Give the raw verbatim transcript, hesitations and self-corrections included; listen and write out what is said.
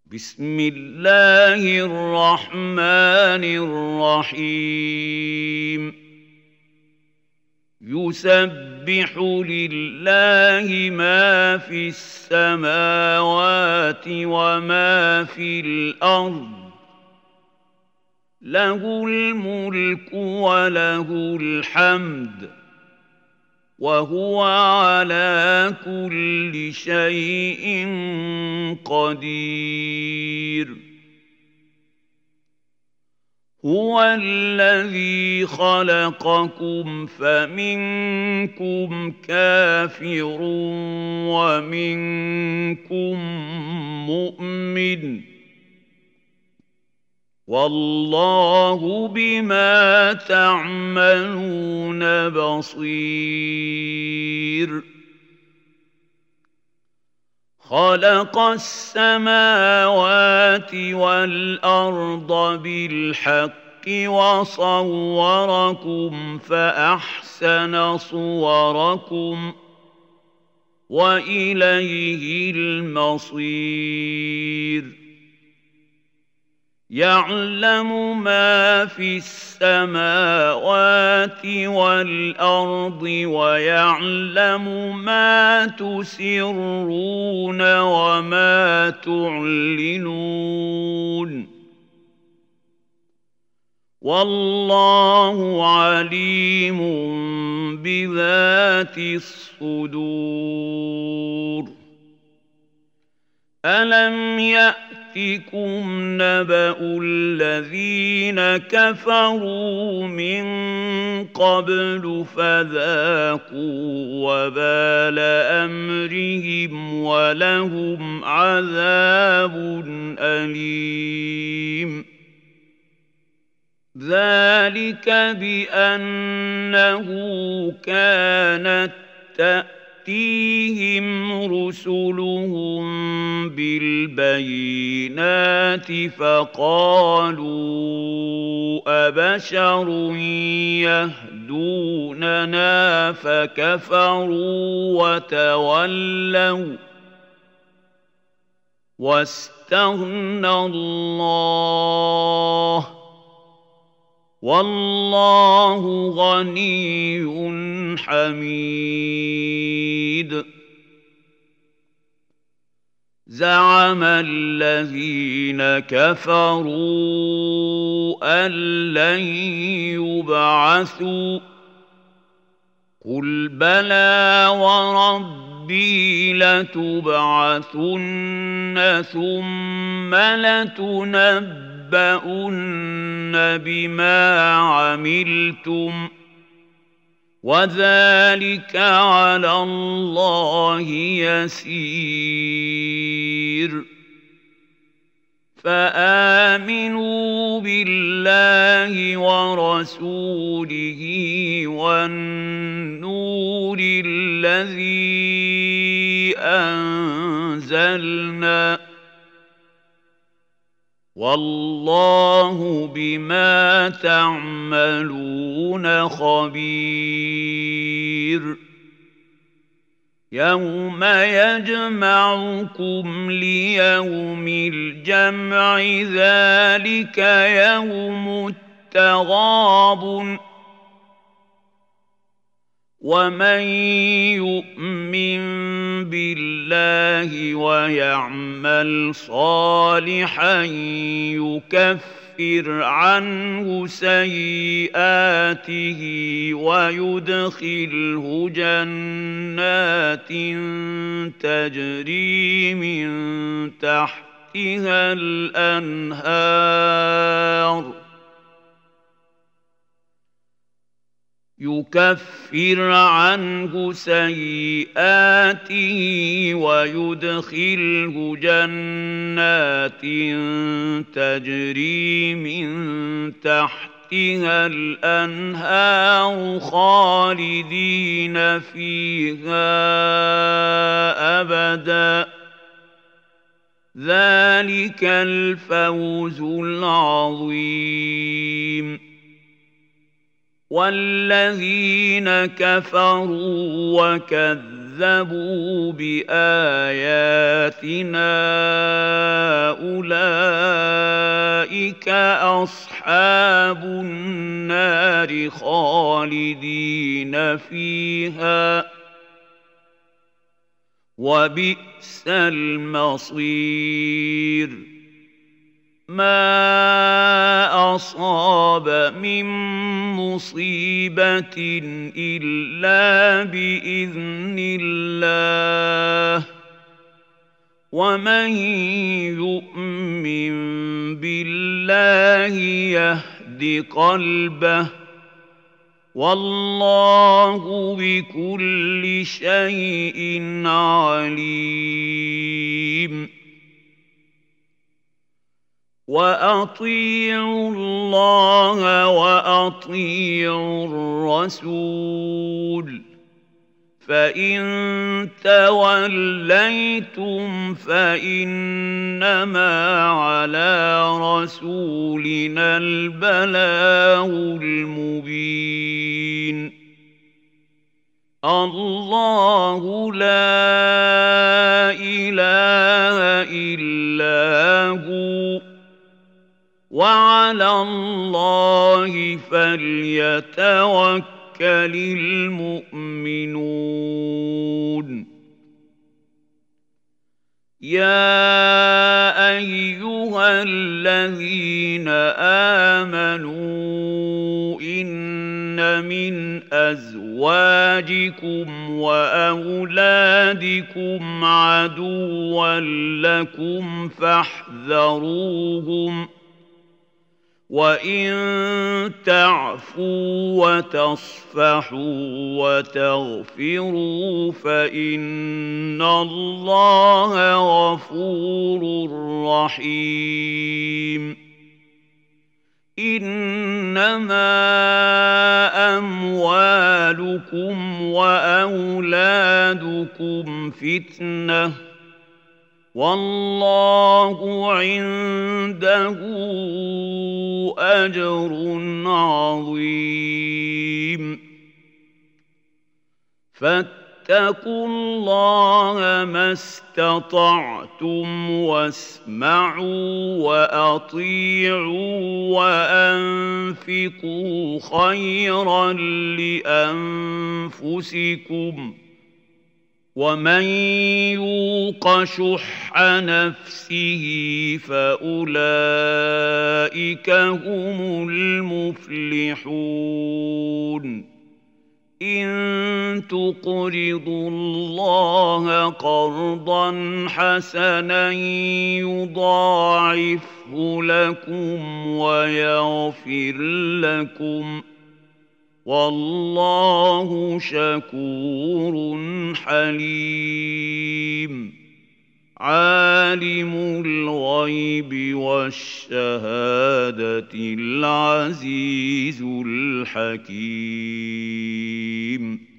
بسم الله الرحمن الرحيم يسبح لله ما في السماوات وما في الأرض له الملك وله الحمد وهو على كل شيء قدير هو الذي خلقكم فمنكم كافر ومنكم مؤمن والله بما تعملون بصير خلق السماوات والأرض بالحق وصوركم فأحسن صوركم وإليه المصير يعلم ما في السماوات والأرض ويعلم ما تسرون وما تعلنون والله عليم بذات الصدور ألم يأتكم نبأ الذين كفروا من قبل فذاقوا وبال أمرهم ولهم عذاب أليم ذلك بأنه كانت تأتيهم رسلهم بالبينات فقالوا أبشر يهدوننا فكفروا وتولوا واستغنى الله والله غني حميد زعم الذين كفروا أن لن يبعثوا قل بلى وربي لتبعثن ثم لتنبؤن تُنَبَّؤُنَّ بِمَا عَمِلْتُمْ وَذَلِكَ عَلَى اللَّهِ يَسِيرٌ فآمنوا بالله ورسوله والنور الذي أنزلنا والله بما تعملون خبير يوم يجمعكم ليوم الجمع ذلك يوم التغابن ومن يؤمن بالله ويعمل صالحا يكفر عنه سيئاته ويدخله جنات تجري من تحتها الأنهار يكفر عنه سيئاته ويدخله جنات تجري من تحتها الأنهار خالدين فيها أبدا ذلك الفوز العظيم والذين كفروا وكذبوا بآياتنا أولئك أولئك أصحاب النار خالدين فيها وبئس المصير ما أصاب من مصيبة إلا بإذن الله ومن يؤمن بالله يهد قلبه والله بكل شيء عليم وأطيعوا الله وأطيعوا الرسول فإن توليتم فإنما على رسولنا البلاغ المبين الله لا إله إلا هو وعلى الله فليتوكل المؤمنون يا أيها الذين آمنوا إن من أزواجكم وأولادكم عدوا لكم فاحذروهم وإن تعفوا وتصفحوا وتغفروا فإن الله غفور رحيم إنما أموالكم وأولادكم فتنة والله عنده أجر عظيم فاتقوا الله ما استطعتم واسمعوا وأطيعوا وأنفقوا خيرا لأنفسكم ومن يوق شح نفسه فأولئك هم المفلحون إن تقرضوا الله قرضا حسنا يضاعفه لكم ويغفر لكم والله شكور حليم عالم الغيب والشهادة العزيز الحكيم